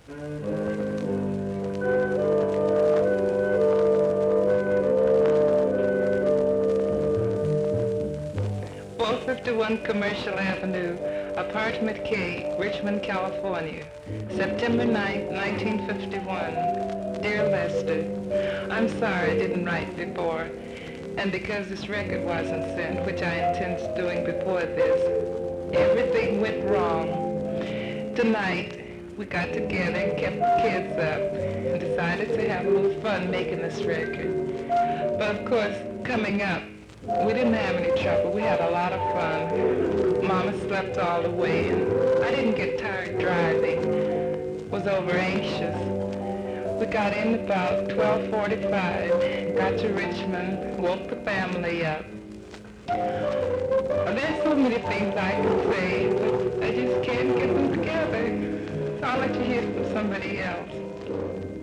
...451 Commercial Avenue, Apartment K, Richmond, California, September 9th, 1951. Dear Lester, I'm sorry I didn't write before, and because this record wasn't sent, which I intended doing before this, everything went wrong. Tonight, we got together and kept the kids up and decided to have a little fun making this record. But of course, coming up, we didn't have any trouble. We had a lot of fun. Mama slept all the way, and I didn't get tired driving. Was over anxious. We got in about 12:45, got to Richmond, woke the family up. There's so many things I can say, but I just can't get them together. So I'll let you hear from somebody else.